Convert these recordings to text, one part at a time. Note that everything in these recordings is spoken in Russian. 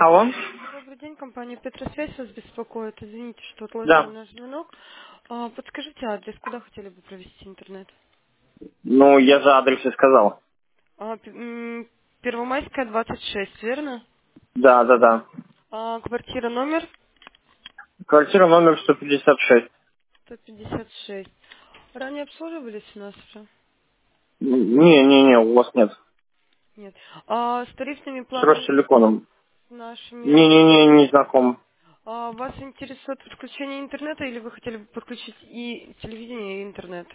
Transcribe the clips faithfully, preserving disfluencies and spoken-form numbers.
Алло? Добрый день, компания Петросвязь вас беспокоит. Извините, что отложила Да. наш звонок. А, подскажите адрес, куда хотели бы провести интернет? Ну, я же адрес и сказал. А, п- м, Первомайская, двадцать шесть, верно? Да, да, да. А, квартира номер Квартира номер сто пятьдесят шесть. сто пятьдесят шесть. Ранее обслуживались у нас уже? Не-не-не, у вас нет. Нет. А с тарифными С планами Ростелеконом. нашими... Не-не-не, не знаком. А, вас интересует подключение интернета или вы хотели бы подключить и телевидение, и интернет?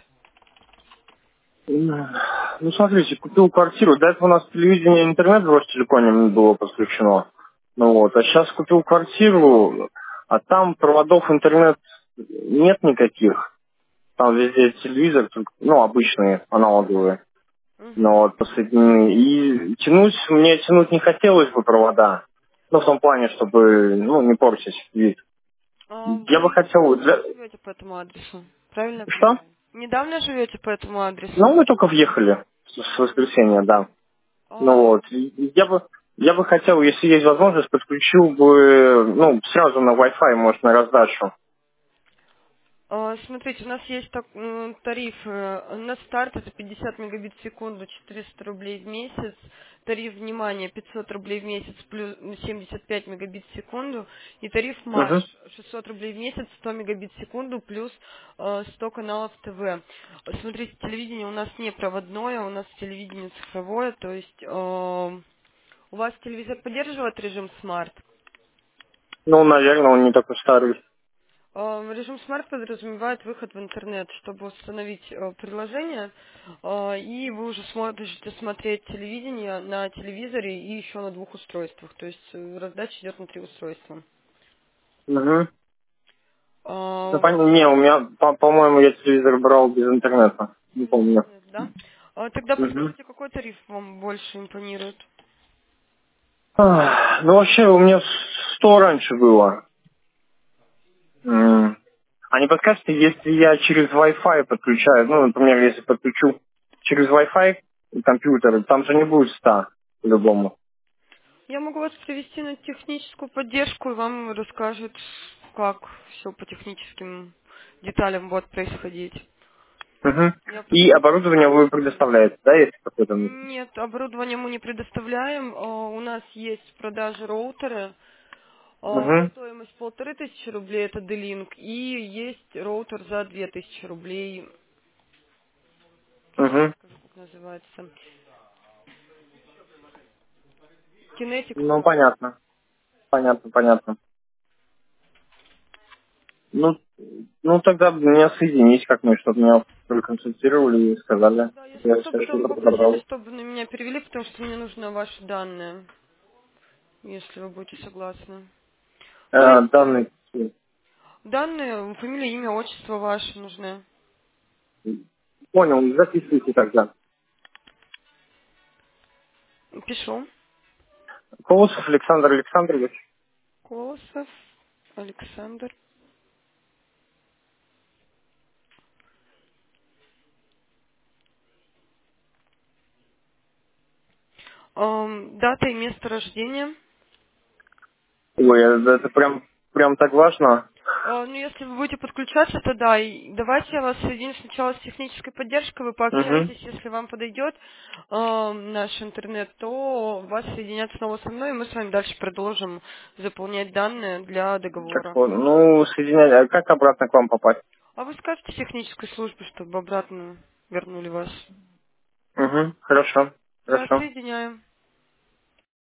Ну, смотрите, купил квартиру. До этого у нас телевидение и интернет в Ростелеконе было подключено. Ну вот, а сейчас купил квартиру, а там проводов интернет нет никаких. Там везде телевизор, только, ну, обычные, аналоговые. Ну Угу. вот, посоединены. И тянуть, мне тянуть не хотелось бы провода. Ну, в том плане, чтобы, ну, не портить вид. А, Я бы вы хотел... недавно Для... живете по этому адресу, правильно я Что? понимаю? Недавно живете по этому адресу? Ну, мы только въехали с с воскресенья, да. Ну А, вот, и я бы, я бы хотел, если есть возможность, подключил бы, ну, сразу на Wi-Fi, может, на раздачу. а, смотрите, у нас есть так- м, тариф э, на старт, это пятьдесят мегабит в секунду, четыреста рублей в месяц. Тариф, внимание, пятьсот рублей в месяц плюс семьдесят пять мегабит в секунду. И тариф Маш, Угу. шестьсот рублей в месяц, сто мегабит в секунду плюс э, сто каналов ТВ. Смотрите, телевидение у нас не проводное, у нас телевидение цифровое, то есть э, у вас телевизор поддерживает режим смарт? Ну, наверное, он не такой старый. Э, Режим смарт подразумевает выход в интернет, чтобы установить э, приложение, э, и вы уже сможете смотреть телевидение на телевизоре и еще на двух устройствах. То есть э, раздача идет на три устройства. Угу. Ну, Э, понятно. Не, у меня, по- по-моему, я телевизор брал без интернета. Не Без помню. интернета, да? А Тогда Угу. подскажите, какой тариф вам больше импонирует? Ах, ну, вообще, у меня сто раньше было. М. А не подскажете, если я через Wi-Fi подключаю, ну, например, если подключу через Wi-Fi компьютер, там же не будет ста по-любому. Я могу вас привести на техническую поддержку, и вам расскажут, как все по техническим деталям будет происходить. Мгм. Я И просто оборудование вы предоставляете, да, если какое-то нужно? Нет, оборудование мы не предоставляем. А, У нас есть в продаже роутеры. А, Угу. Стоимость полторы тысячи рублей, это D-Link. И есть роутер за две тысячи рублей. Сейчас Угу. скажу, как называется. Kinetic Ну, Phone. понятно. Понятно, понятно. Ну, ну тогда меня соединить как-нибудь, чтобы меня проконсультировали и сказали, Да, если я что, все потом что-то попросите, подобрал. чтобы на меня перевели, потому что мне нужны ваши данные, если вы будете согласны. То Э, есть э, данные. данные, фамилия, имя, отчество ваши нужны. Понял, записывайте тогда. Пишу. Колосов Александр Александрович. Колосов Александр. Ам, Дата и место рождения. Ой, это это прям, прям так важно. А, Ну, если вы будете подключаться, то да. И давайте я вас соединю сначала с технической поддержкой, вы Угу. пообщаетесь, если вам подойдет ам, наш интернет, то вас соединят снова со мной, и мы с вами дальше продолжим заполнять данные для Так, договора. вот, ну, соединять, а как обратно к вам попасть? А вы скажете технической службе, чтобы обратно вернули вас? Угу, хорошо, Я вас хорошо. соединяю.